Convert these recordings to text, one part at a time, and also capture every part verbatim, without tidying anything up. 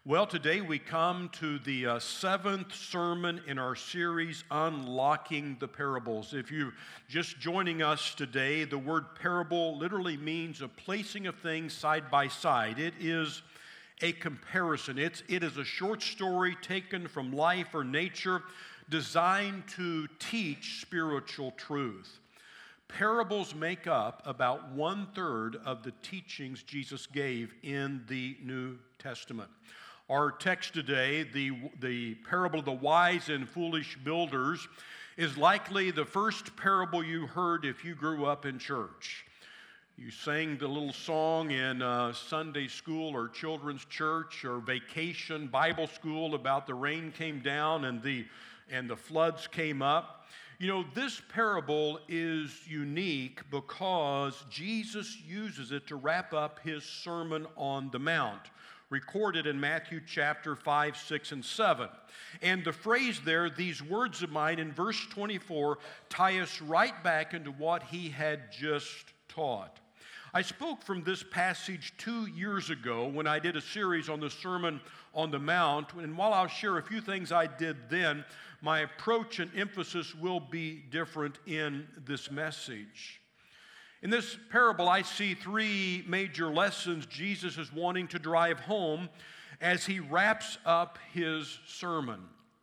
Well, today we come to the uh, seventh sermon in our series, Unlocking the Parables. If you're just joining us today, the word parable literally means a placing of things side by side. It is a comparison. It's, it is a short story taken from life or nature designed to teach spiritual truth. Parables make up about one-third of the teachings Jesus gave in the New Testament. Our text today, the, the parable of the wise and foolish builders, is likely the first parable you heard if you grew up in church. You sang the little song in uh, Sunday school or children's church or vacation Bible school about the rain came down and the, and the floods came up. You know, this parable is unique because Jesus uses it to wrap up his Sermon on the Mount, recorded in Matthew chapter five, six, and seven. And the phrase there, these words of mine in verse twenty-four, tie us right back into what he had just taught. I spoke from this passage two years ago when I did a series on the Sermon on the Mount, and while I'll share a few things I did then, my approach and emphasis will be different in this message. In this parable, I see three major lessons Jesus is wanting to drive home as he wraps up his sermon.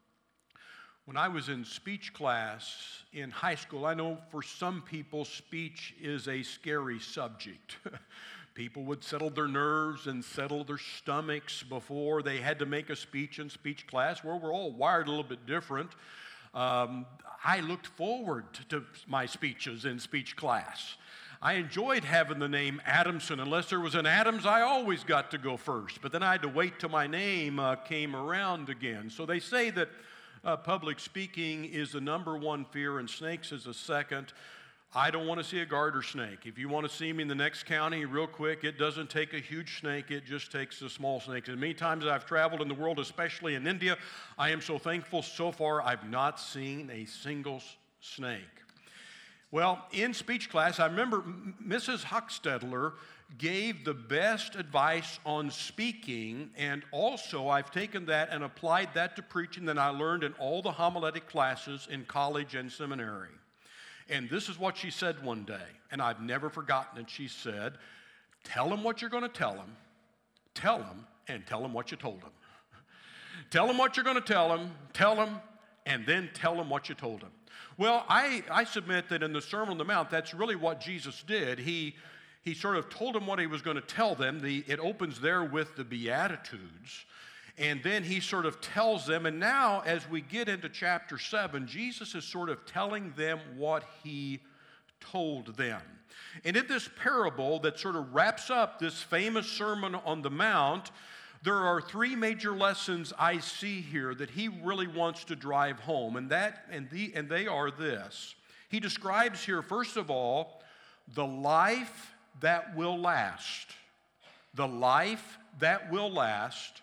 When I was in speech class in high school, I know for some people speech is a scary subject. People would settle their nerves and settle their stomachs before they had to make a speech in speech class. Well, we're all wired a little bit different. Um, I looked forward to my speeches in speech class. I enjoyed having the name Adamson. Unless there was an Adams, I always got to go first. But then I had to wait till my name uh, came around again. So they say that uh, public speaking is the number one fear and snakes is the second. I don't want to see a garter snake. If you want to see me in the next county real quick, it doesn't take a huge snake. It just takes a small snake. And many times I've traveled in the world, especially in India, I am so thankful so far I've not seen a single snake. Well, in speech class, I remember Missus Huckstedler gave the best advice on speaking, and also I've taken that and applied that to preaching that I learned in all the homiletic classes in college and seminary. And this is what she said one day, and I've never forgotten it. She said, tell them what you're going to tell them, tell them, and tell them what you told them. Tell them what you're going to tell them, tell them, and then tell them what you told them. Well, I, I submit that in the Sermon on the Mount, that's really what Jesus did. He, he sort of told them what he was going to tell them. The, it opens there with the Beatitudes. And then he sort of tells them, and now as we get into chapter seven, Jesus is sort of telling them what he told them. And in this parable that sort of wraps up this famous Sermon on the Mount, there are three major lessons I see here that he really wants to drive home, and that and the and they are this. He describes here, first of all, the life that will last. The life that will last.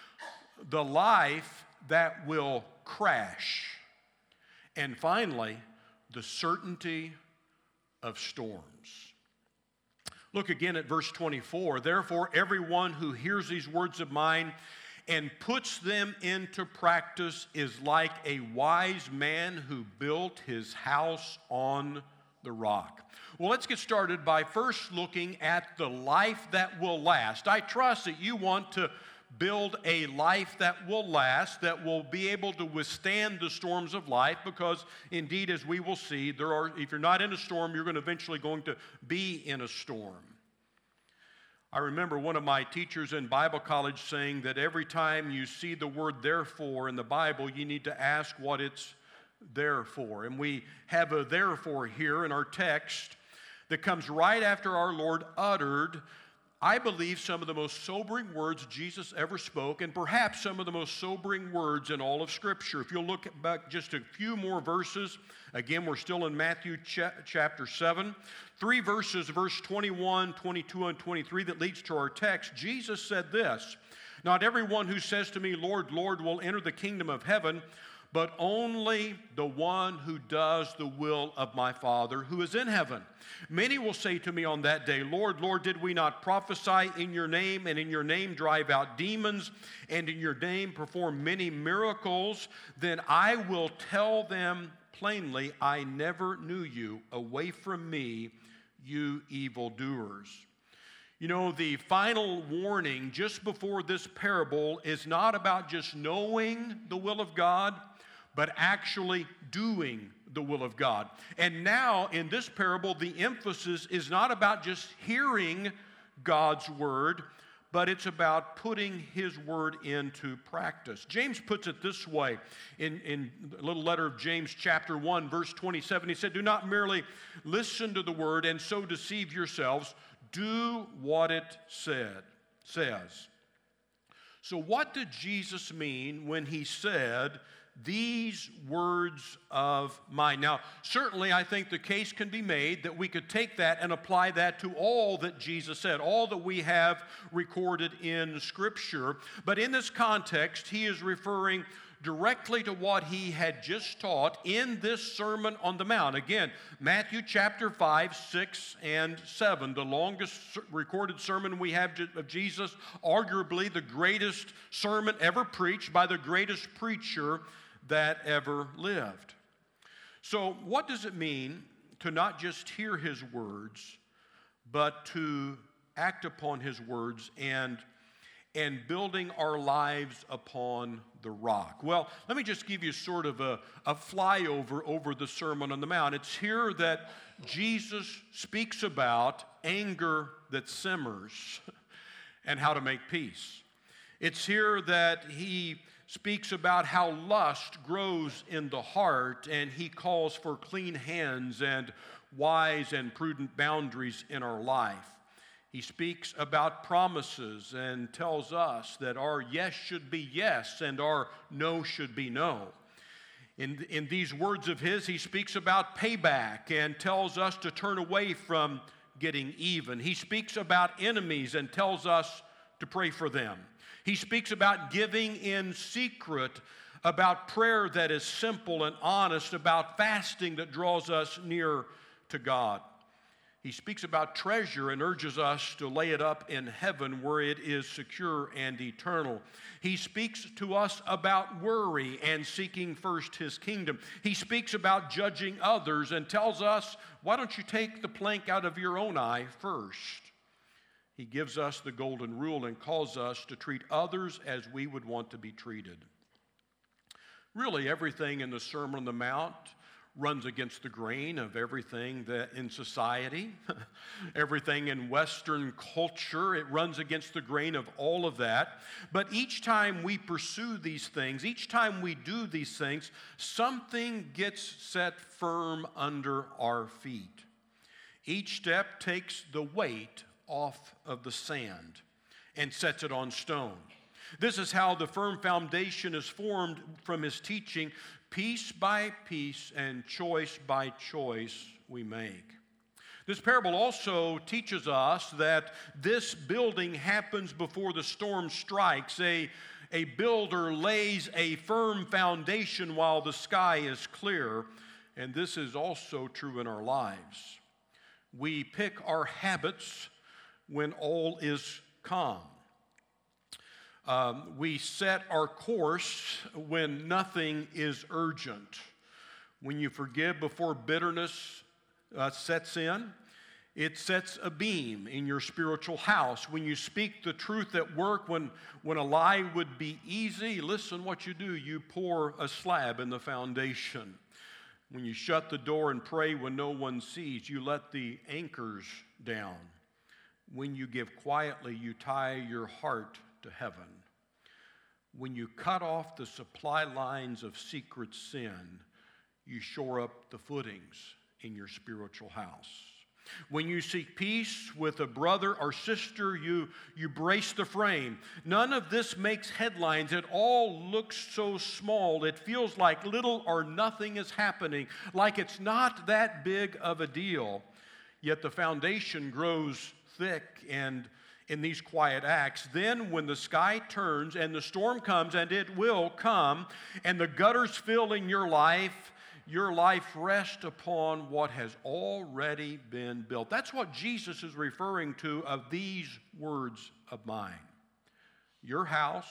The life that will crash. And finally, the certainty of storms. Look again at verse twenty-four. Therefore, everyone who hears these words of mine and puts them into practice is like a wise man who built his house on the rock. Well, let's get started by first looking at the life that will last. I trust that you want to build a life that will last, that will be able to withstand the storms of life, because indeed, as we will see, there are, if you're not in a storm, you're going to eventually going to be in a storm. I remember one of my teachers in Bible college saying that every time you see the word therefore in the Bible, you need to ask what it's there for. And we have a therefore here in our text that comes right after our Lord uttered, I believe, some of the most sobering words Jesus ever spoke, and perhaps some of the most sobering words in all of Scripture. If you'll look back just a few more verses, again, we're still in Matthew cha- chapter seven. Three verses, verse twenty-one, twenty-two, and twenty-three, that leads to our text. Jesus said this, not everyone who says to me, Lord, Lord, will enter the kingdom of heaven, but only the one who does the will of my Father who is in heaven. Many will say to me on that day, Lord, Lord, did we not prophesy in your name, and in your name drive out demons, and in your name perform many miracles? Then I will tell them plainly, I never knew you. Away from me, you evildoers. You know, the final warning just before this parable is not about just knowing the will of God, but actually doing the will of God. And now in this parable, the emphasis is not about just hearing God's word, but it's about putting his word into practice. James puts it this way in, in the little letter of James chapter one, verse twenty-seven. He said, do not merely listen to the word and so deceive yourselves. Do what it said, says. So what did Jesus mean when he said, these words of mine? Now, certainly I think the case can be made that we could take that and apply that to all that Jesus said, all that we have recorded in Scripture. But in this context, he is referring directly to what he had just taught in this Sermon on the Mount. Again, Matthew chapter five, six, and seven, the longest recorded sermon we have of Jesus, arguably the greatest sermon ever preached by the greatest preacher that ever lived. So what does it mean to not just hear his words, but to act upon his words and and building our lives upon the rock? Well, let me just give you sort of a, a flyover over the Sermon on the Mount. It's here that Jesus speaks about anger that simmers and how to make peace. It's here that he speaks about how lust grows in the heart, and he calls for clean hands and wise and prudent boundaries in our life. He speaks about promises and tells us that our yes should be yes and our no should be no. In, in these words of his, he speaks about payback and tells us to turn away from getting even. He speaks about enemies and tells us to pray for them. He speaks about giving in secret, about prayer that is simple and honest, about fasting that draws us near to God. He speaks about treasure and urges us to lay it up in heaven where it is secure and eternal. He speaks to us about worry and seeking first his kingdom. He speaks about judging others and tells us, why don't you take the plank out of your own eye first? He gives us the golden rule and calls us to treat others as we would want to be treated. Really, everything in the Sermon on the Mount runs against the grain of everything that in society, everything in Western culture. It runs against the grain of all of that. But each time we pursue these things, each time we do these things, something gets set firm under our feet. Each step takes the weight off of the sand and sets it on stone. This is how the firm foundation is formed from his teaching. Piece by piece and choice by choice we make. This parable also teaches us that this building happens before the storm strikes. A, a builder lays a firm foundation while the sky is clear, and this is also true in our lives. We pick our habits when all is calm. Um, we set our course when nothing is urgent. When you forgive before bitterness uh, sets in, it sets a beam in your spiritual house. When you speak the truth at work, when, when a lie would be easy, listen what you do. You pour a slab in the foundation. When you shut the door and pray when no one sees, you let the anchors down. When you give quietly, you tie your heart to heaven. When you cut off the supply lines of secret sin, you shore up the footings in your spiritual house. When you seek peace with a brother or sister, you, you brace the frame. None of this makes headlines. It all looks so small. It feels like little or nothing is happening, like it's not that big of a deal. Yet the foundation grows thick and in these quiet acts. Then when the sky turns and the storm comes, and it will come, and the gutters fill in your life, your life rests upon what has already been built. That's what Jesus is referring to of these words of mine. Your house,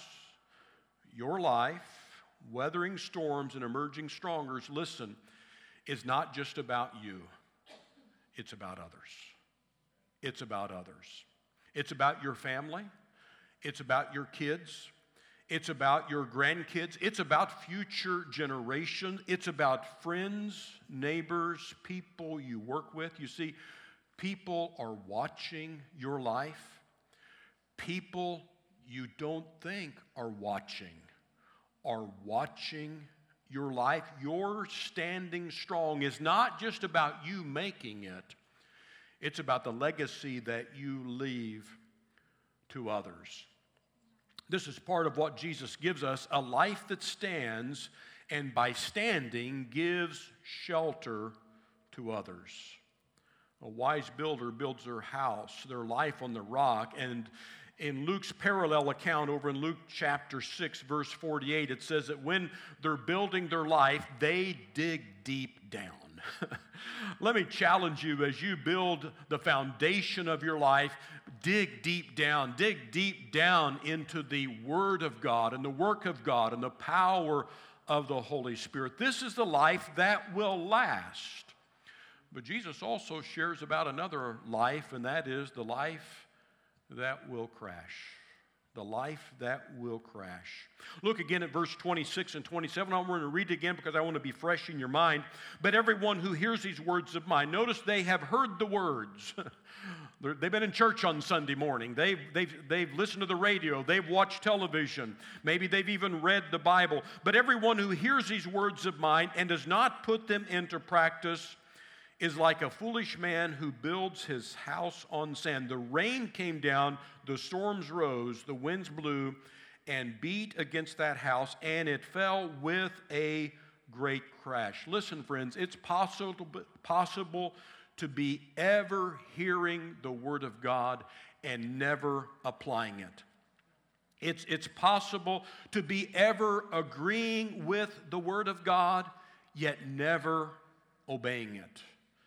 your life, weathering storms and emerging stronger, listen, is not just about you. It's about others. It's about others. It's about your family. It's about your kids. It's about your grandkids. It's about future generations. It's about friends, neighbors, people you work with. You see, people are watching your life. People you don't think are watching are watching your life. Your standing strong is not just about you making it. It's about the legacy that you leave to others. This is part of what Jesus gives us, a life that stands, and by standing gives shelter to others. A wise builder builds their house, their life on the rock, and in Luke's parallel account over in Luke chapter six, verse forty-eight, it says that when they're building their life, they dig deep down. Let me challenge you as you build the foundation of your life, dig deep down. Dig deep down into the Word of God and the work of God and the power of the Holy Spirit. This is the life that will last. But Jesus also shares about another life, and that is the life that will crash. The life that will crash. Look again at verse twenty-six and twenty-seven. I'm going to read it again because I want to be fresh in your mind. But everyone who hears these words of mine, notice they have heard the words. They've been in church on Sunday morning. They've, they've, they've listened to the radio. They've watched television. Maybe they've even read the Bible. But everyone who hears these words of mine and does not put them into practice is like a foolish man who builds his house on sand. The rain came down, the storms rose, the winds blew and beat against that house, and it fell with a great crash. Listen, friends, it's possible, possible to be ever hearing the Word of God and never applying it. It's, it's possible to be ever agreeing with the Word of God, yet never obeying it.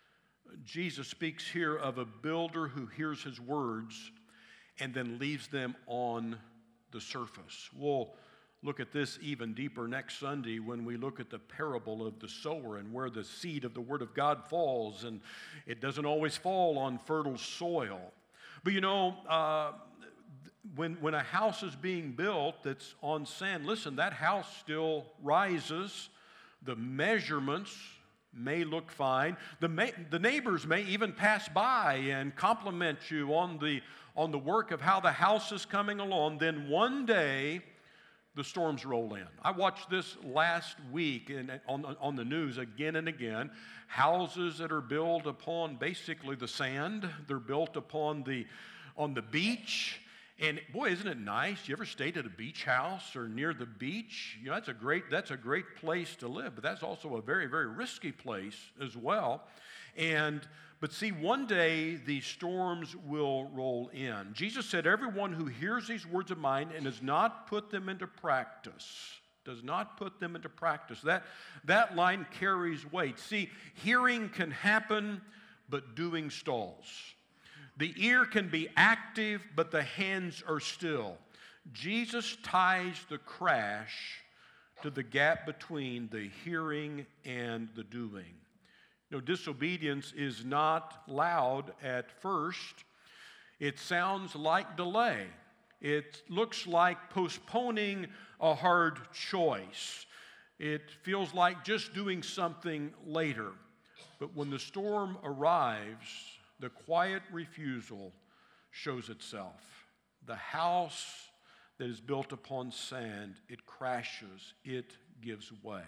Jesus speaks here of a builder who hears his words and then leaves them on the surface. We'll look at this even deeper next Sunday when we look at the parable of the sower and where the seed of the Word of God falls, and it doesn't always fall on fertile soil. But you know, uh, when, when a house is being built that's on sand, listen, that house still rises. The measurements may look fine. The, may, the neighbors may even pass by and compliment you on the, on the work of how the house is coming along. Then one day, the storms roll in. I watched this last week in, on, on the news again and again. Houses that are built upon basically the sand. They're built upon the, on the beach. And boy, isn't it nice? You ever stayed at a beach house or near the beach? You know, that's a great, that's a great place to live, but that's also a very, very risky place as well. And, but see, one day these storms will roll in. Jesus said, everyone who hears these words of mine and does not put them into practice, does not put them into practice. That, that line carries weight. See, hearing can happen, but doing stalls. The ear can be active, but the hands are still. Jesus ties the crash to the gap between the hearing and the doing. You know, disobedience is not loud at first. It sounds like delay. It looks like postponing a hard choice. It feels like just doing something later. But when the storm arrives, the quiet refusal shows itself. The house that is built upon sand, it crashes, it gives way.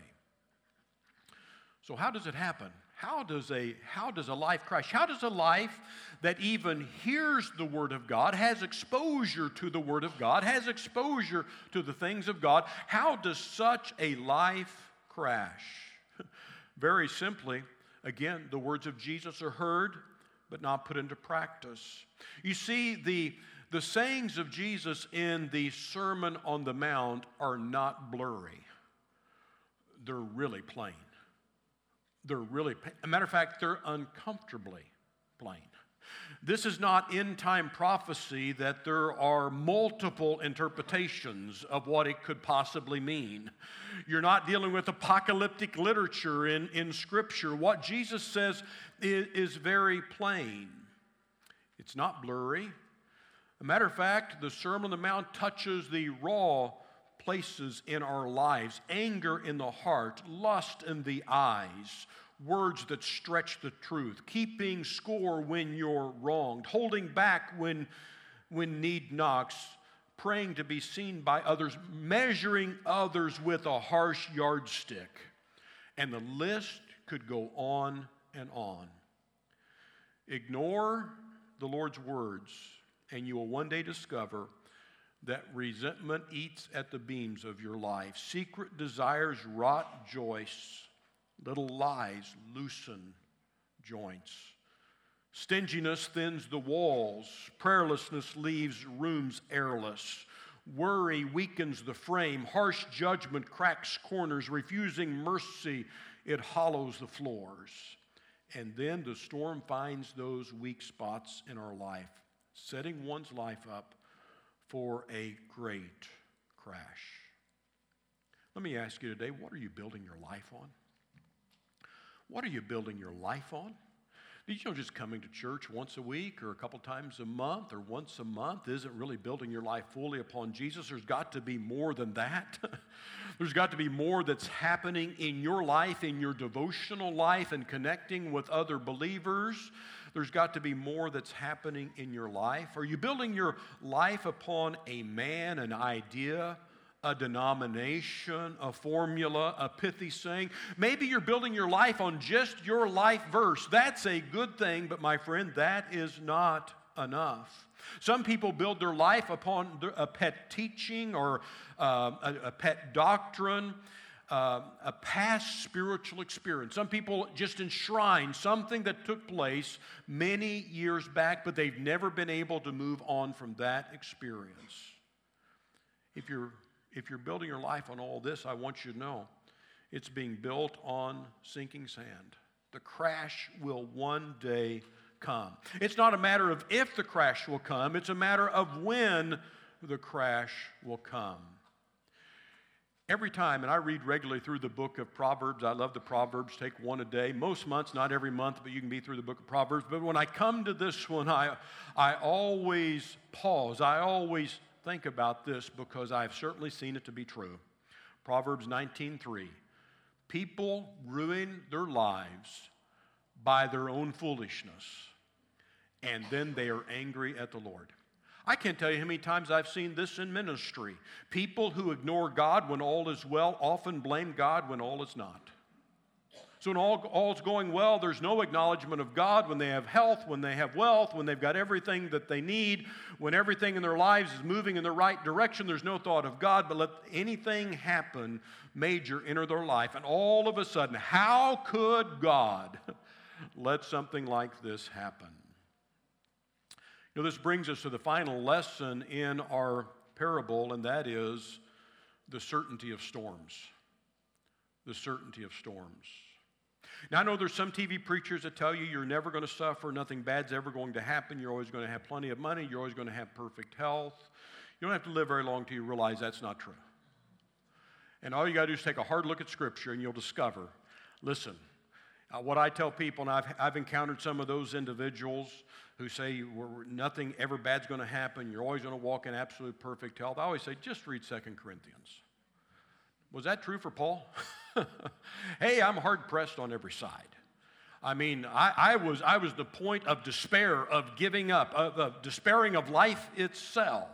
So how does it happen? How does a, how does a life crash? How does a life that even hears the Word of God, has exposure to the Word of God, has exposure to the things of God, how does such a life crash? Very simply, again, the words of Jesus are heard, but not put into practice. You see, the, The sayings of Jesus in the Sermon on the Mount are not blurry. They're really plain. They're really, as a matter of fact, they're uncomfortably plain. This is not end-time prophecy that there are multiple interpretations of what it could possibly mean. You're not dealing with apocalyptic literature in, in Scripture. What Jesus says is, is very plain. It's not blurry. As a matter of fact, the Sermon on the Mount touches the raw places in our lives: anger in the heart, lust in the eyes, words that stretch the truth, keeping score when you're wronged, holding back when, when need knocks, praying to be seen by others, measuring others with a harsh yardstick. And the list could go on and on. Ignore the Lord's words, and you will one day discover that resentment eats at the beams of your life. Secret desires rot joists. Little lies loosen joints. Stinginess thins the walls. Prayerlessness leaves rooms airless. Worry weakens the frame. Harsh judgment cracks corners. Refusing mercy, it hollows the floors. And then the storm finds those weak spots in our life, setting one's life up for a great crash. Let me ask you today, what are you building your life on? What are you building your life on? Did you know just coming to church once a week or a couple times a month or once a month isn't really building your life fully upon Jesus? There's got to be more than that. There's got to be more that's happening in your life, in your devotional life, and connecting with other believers. There's got to be more that's happening in your life. Are you building your life upon a man, an idea, a denomination, a formula, a pithy saying? Maybe you're building your life on just your life verse. That's a good thing, but my friend, that is not enough. Some people build their life upon a pet teaching or uh, a, a pet doctrine, uh, a past spiritual experience. Some people just enshrine something that took place many years back, but they've never been able to move on from that experience. If you're If you're building your life on all this, I want you to know it's being built on sinking sand. The crash will one day come. It's not a matter of if the crash will come, it's a matter of when the crash will come. Every time, and I read regularly through the book of Proverbs. I love the Proverbs, take one a day. Most months, not every month, but you can be through the book of Proverbs. But when I come to this one, I, I always pause. I always think about this because I've certainly seen it to be true. Proverbs nineteen three. People ruin their lives by their own foolishness, and then they are angry at the Lord. I can't tell you how many times I've seen this in ministry. People who ignore God when all is well often blame God when all is not. So when all, all's going well, there's no acknowledgement of God. When they have health, when they have wealth, when they've got everything that they need, when everything in their lives is moving in the right direction, there's no thought of God. But let anything happen major enter their life, and all of a sudden, how could God let something like this happen? You know, this brings us to the final lesson in our parable, and that is the certainty of storms. The certainty of storms. Now, I know there's some T V preachers that tell you you're never going to suffer, nothing bad's ever going to happen, you're always going to have plenty of money, you're always going to have perfect health. You don't have to live very long till you realize that's not true. And all you got to do is take a hard look at Scripture and you'll discover, listen, uh, what I tell people, and I've, I've encountered some of those individuals who say we're, nothing ever bad's going to happen, you're always going to walk in absolute perfect health. I always say, just read Second Corinthians. Was that true for Paul? Hey, I'm hard-pressed on every side. I mean, I, I was I was the point of despair, of giving up, of, of despairing of life itself.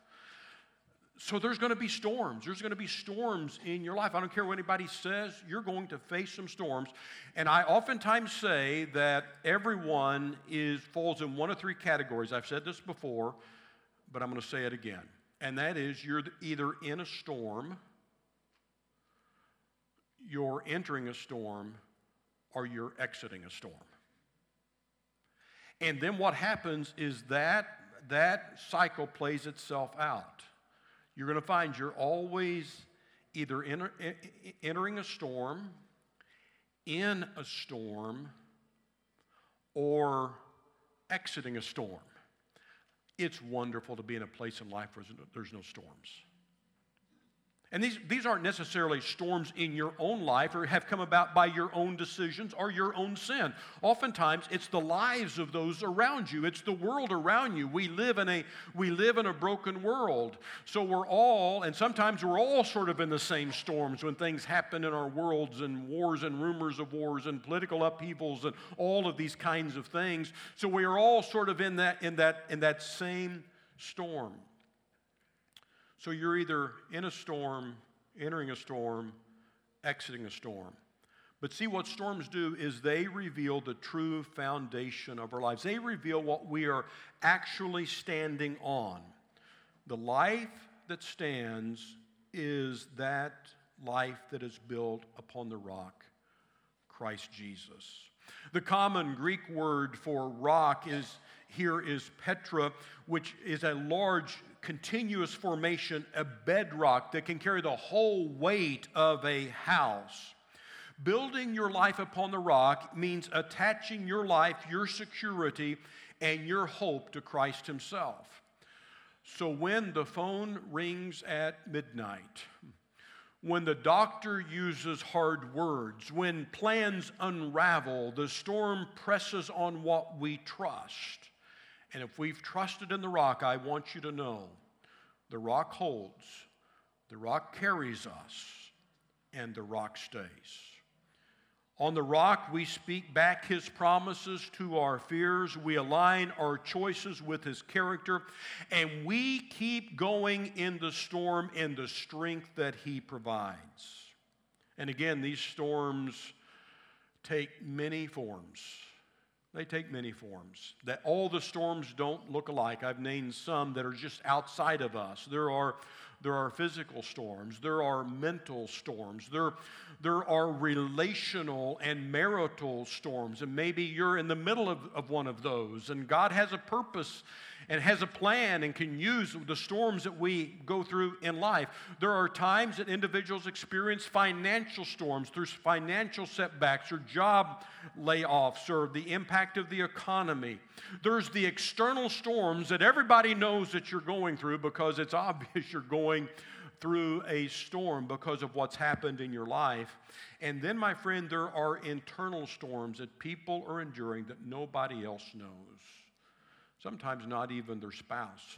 So there's going to be storms. There's going to be storms in your life. I don't care what anybody says, you're going to face some storms. And I oftentimes say that everyone is falls in one of three categories. I've said this before, but I'm going to say it again. And that is, you're either in a storm, you're entering a storm, or you're exiting a storm. And then what happens is that that cycle plays itself out. You're going to find you're always either enter, entering a storm, in a storm, or exiting a storm. It's wonderful to be in a place in life where there's no storms. And these, these aren't necessarily storms in your own life or have come about by your own decisions or your own sin. Oftentimes, it's the lives of those around you. It's the world around you. We live in a, we live in a broken world. So we're all, and sometimes we're all sort of in the same storms when things happen in our worlds and wars and rumors of wars and political upheavals and all of these kinds of things. So we are all sort of in that, in that, in that same storm. So you're either in a storm, entering a storm, exiting a storm. But see, what storms do is they reveal the true foundation of our lives. They reveal what we are actually standing on. The life that stands is that life that is built upon the rock, Christ Jesus. The common Greek word for rock is here is Petra, which is a large continuous formation, a bedrock that can carry the whole weight of a house. Building your life upon the rock means attaching your life, your security, and your hope to Christ Himself. So when the phone rings at midnight, when the doctor uses hard words, when plans unravel, the storm presses on what we trust. And if we've trusted in the rock, I want you to know, the rock holds, the rock carries us, and the rock stays. On the rock, we speak back His promises to our fears. We align our choices with His character, and we keep going in the storm in the strength that He provides. And again, these storms take many forms. They take many forms. That all the storms don't look alike. I've named some that are just outside of us. There are, there are physical storms. There are mental storms. There, there are relational and marital storms. And maybe you're in the middle of, of one of those. And God has a purpose and has a plan and can use the storms that we go through in life. There are times that individuals experience financial storms. There's financial setbacks or job layoffs or the impact of the economy. There's the external storms that everybody knows that you're going through because it's obvious you're going through a storm because of what's happened in your life. And then, my friend, there are internal storms that people are enduring that nobody else knows. Sometimes not even their spouses.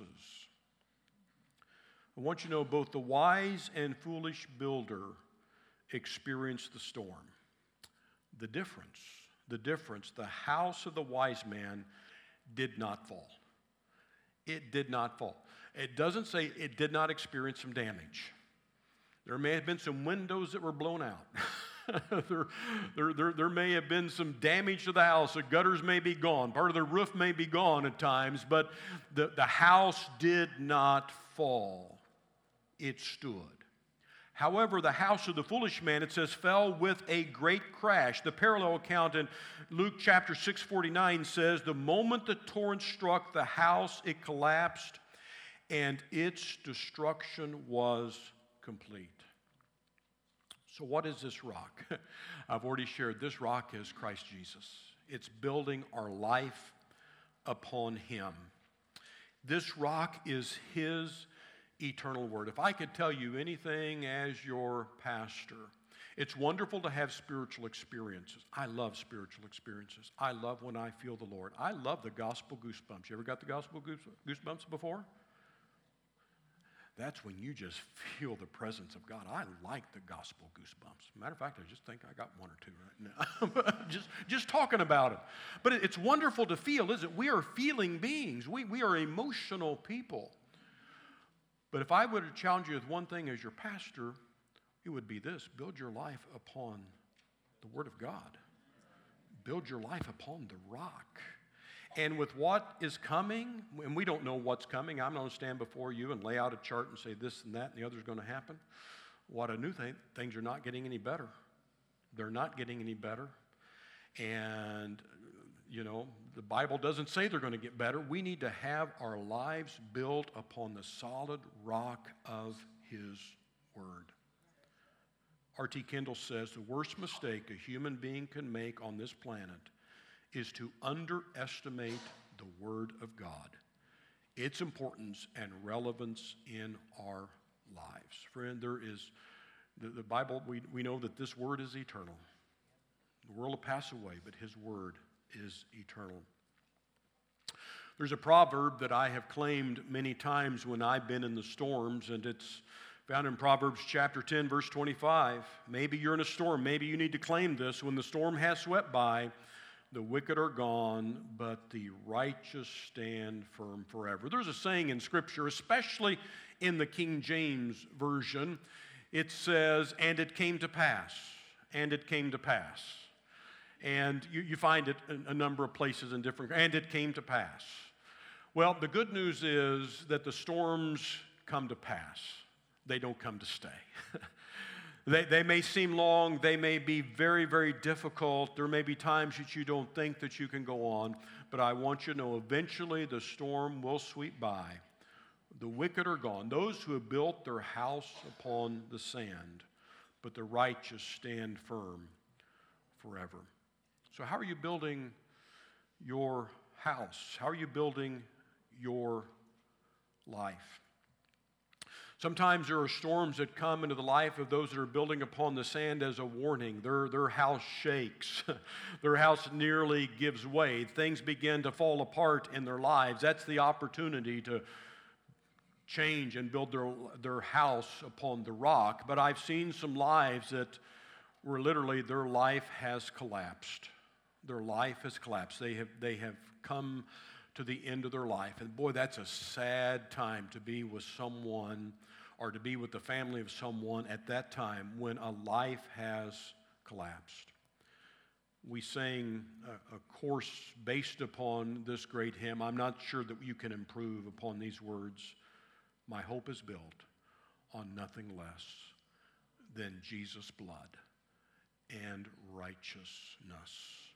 I want you to know both the wise and foolish builder experience the storm. The difference, the difference, the house of the wise man did not fall. It did not fall. It doesn't say it did not experience some damage. There may have been some windows that were blown out. there, there, there, there may have been some damage to the house. The gutters may be gone. Part of the roof may be gone at times, but the, the house did not fall. It stood. However, the house of the foolish man, it says, fell with a great crash. The parallel account in Luke chapter six forty-nine says, the moment the torrent struck the house, it collapsed, and its destruction was complete. So what is this rock? I've already shared this rock is Christ Jesus. It's building our life upon Him. This rock is His eternal word. If I could tell you anything as your pastor, it's wonderful to have spiritual experiences. I love spiritual experiences. I love when I feel the Lord. I love the gospel goosebumps. You ever got the gospel goosebumps before? That's when you just feel the presence of God. I like the gospel goosebumps. Matter of fact, I just think I got one or two right now. just, just talking about it. But it, it's wonderful to feel, isn't it? We are feeling beings. We, we are emotional people. But if I were to challenge you with one thing as your pastor, it would be this: build your life upon the Word of God. Build your life upon the rock. And with what is coming, and we don't know what's coming, I'm going to stand before you and lay out a chart and say this and that and the other is going to happen. What I knew, th- things are not getting any better. They're not getting any better. And you know, the Bible doesn't say they're going to get better. We need to have our lives built upon the solid rock of His Word. R T Kendall says the worst mistake a human being can make on this planet is to underestimate the Word of God, its importance and relevance in our lives. Friend, there is, the, the Bible, we, we know that this Word is eternal. The world will pass away, but His Word is eternal. There's a proverb that I have claimed many times when I've been in the storms, and it's found in Proverbs chapter ten, verse twenty-five. Maybe you're in a storm. Maybe you need to claim this. When the storm has swept by, the wicked are gone, but the righteous stand firm forever. There's a saying in Scripture, especially in the King James Version. It says, and it came to pass, and it came to pass. And you, you find it in a number of places in different, and it came to pass. Well, the good news is that the storms come to pass. They don't come to stay. they, they may seem long. They may be very, very difficult. There may be times that you don't think that you can go on. But I want you to know eventually the storm will sweep by. The wicked are gone. Those who have built their house upon the sand, but the righteous stand firm forever. So how are you building your house? How are you building your life? Sometimes there are storms that come into the life of those that are building upon the sand as a warning. Their, their house shakes. Their house nearly gives way. Things begin to fall apart in their lives. That's the opportunity to change and build their, their house upon the rock. But I've seen some lives that where literally their life has collapsed. Their life has collapsed. They have, they have come to the end of their life. And boy, that's a sad time to be with someone or to be with the family of someone at that time when a life has collapsed. We sang a, a course based upon this great hymn. I'm not sure that you can improve upon these words. My hope is built on nothing less than Jesus' blood and righteousness.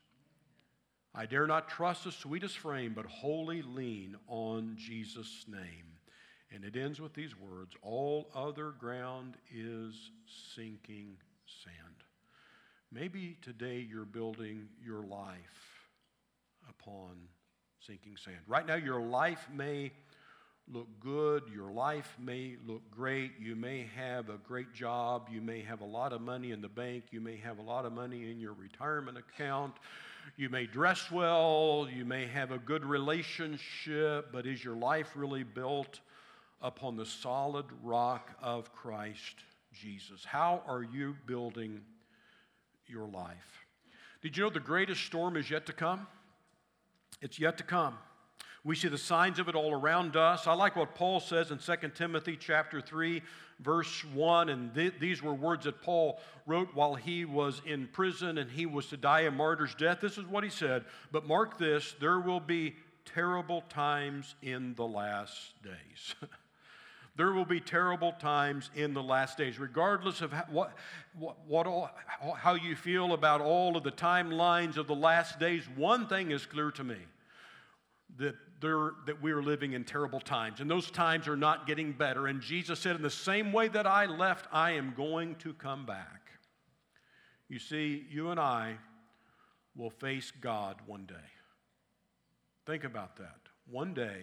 I dare not trust the sweetest frame, but wholly lean on Jesus' name. And it ends with these words, all other ground is sinking sand. Maybe today you're building your life upon sinking sand. Right now your life may look good, your life may look great, you may have a great job, you may have a lot of money in the bank, you may have a lot of money in your retirement account, you may dress well, you may have a good relationship, but is your life really built upon the solid rock of Christ Jesus? How are you building your life? Did you know the greatest storm is yet to come? It's yet to come. We see the signs of it all around us. I like what Paul says in Second Timothy chapter three, verse one, and th- these were words that Paul wrote while he was in prison and he was to die a martyr's death. This is what he said, but mark this, there will be terrible times in the last days. There will be terrible times in the last days, regardless of how, what, what, what all, how you feel about all of the timelines of the last days. One thing is clear to me, that there, that we are living in terrible times, and those times are not getting better. And Jesus said, in the same way that I left, I am going to come back. You see, you and I will face God one day. Think about that. One day,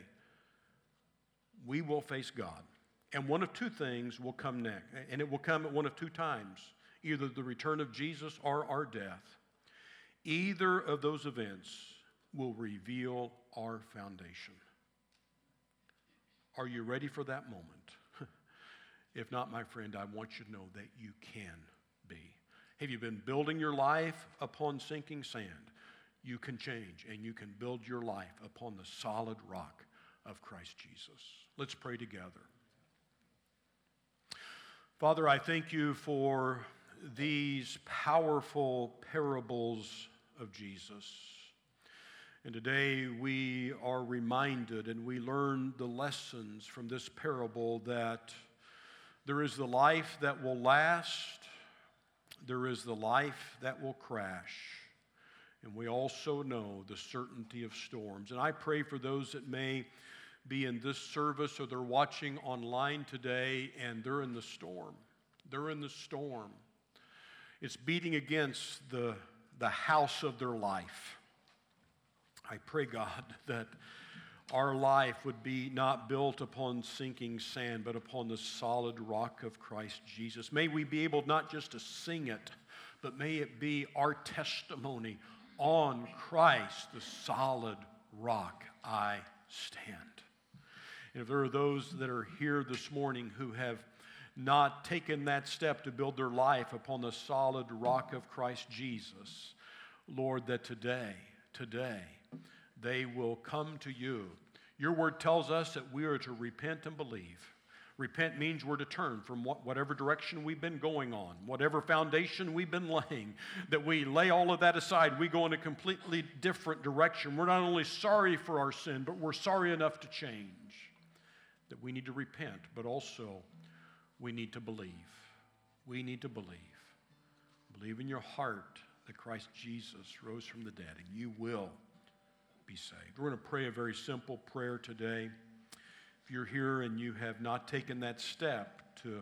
we will face God. And one of two things will come next, and it will come at one of two times, either the return of Jesus or our death. Either of those events will reveal our foundation. Are you ready for that moment? If not, my friend, I want you to know that you can be. Have you been building your life upon sinking sand? You can change, and you can build your life upon the solid rock of Christ Jesus. Let's pray together. Father, I thank you for these powerful parables of Jesus. And today we are reminded and we learn the lessons from this parable that there is the life that will last, there is the life that will crash, And we also know the certainty of storms. And I pray for those that may be in this service or they're watching online today and they're in the storm. They're in the storm. It's beating against the, the house of their life. I pray, God, that our life would be not built upon sinking sand, but upon the solid rock of Christ Jesus. May we be able not just to sing it, but may it be our testimony. On Christ, the solid rock, I stand. And if there are those that are here this morning who have not taken that step to build their life upon the solid rock of Christ Jesus, Lord, that today, today, they will come to you. Your word tells us that we are to repent and believe. Repent means we're to turn from what, whatever direction we've been going on, whatever foundation we've been laying, that we lay all of that aside. We go in a completely different direction. We're not only sorry for our sin, but we're sorry enough to change. That we need to repent, but also we need to believe. We need to believe. Believe in your heart that Christ Jesus rose from the dead, and you will be saved. We're going to pray a very simple prayer today. If you're here and you have not taken that step to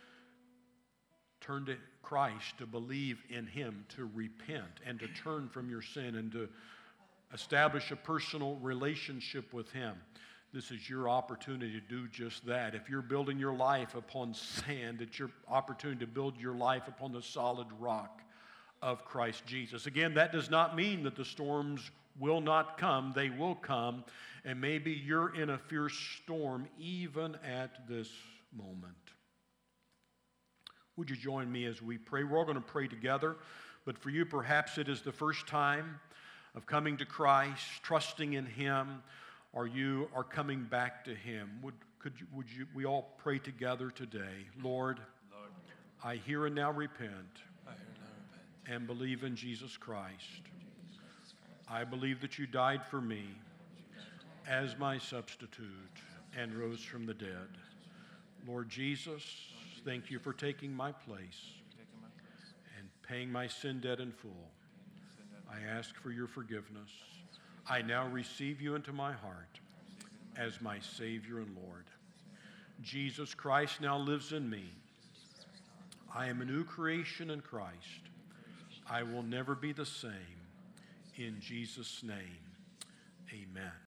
turn to Christ, to believe in Him, to repent, and to turn from your sin and to establish a personal relationship with Him, this is your opportunity to do just that. If you're building your life upon sand, it's your opportunity to build your life upon the solid rock of Christ Jesus. Again, that does not mean that the storms will not come. They will come. And maybe you're in a fierce storm even at this moment. Would you join me as we pray? We're all going to pray together. But for you, perhaps it is the first time of coming to Christ, trusting in Him, or you are coming back to Him. Would, could you, would you, we all pray together today? Lord, Lord, I hear and now repent, I hear and now repent. and believe in Jesus Christ. Jesus Christ. I believe that you died for me as my substitute and rose from the dead. Lord Jesus, thank you for taking my place Taking my place. and paying my sin debt in full. Sin debt. I ask for your forgiveness. I now receive you into my heart as my Savior and Lord. Jesus Christ now lives in me. I am a new creation in Christ. I will never be the same. In Jesus' name, amen.